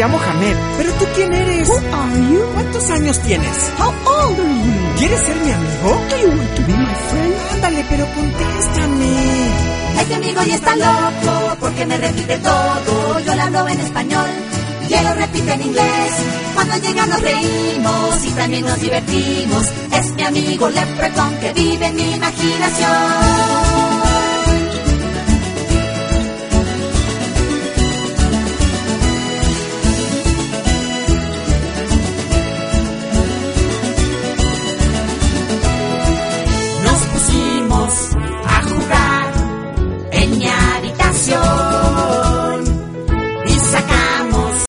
llamo Hamed. ¿Pero tú quién eres? Who are you? ¿Cuántos años tienes? How old are you? ¿Quieres ser mi amigo? Do you want to be my friend? Ándale, pero contéstame. Este amigo ya está loco porque me repite todo. Yo le hablo en español y él lo repite en inglés. Cuando llega nos reímos y también nos divertimos. Es mi amigo Leprechaun que vive en mi imaginación.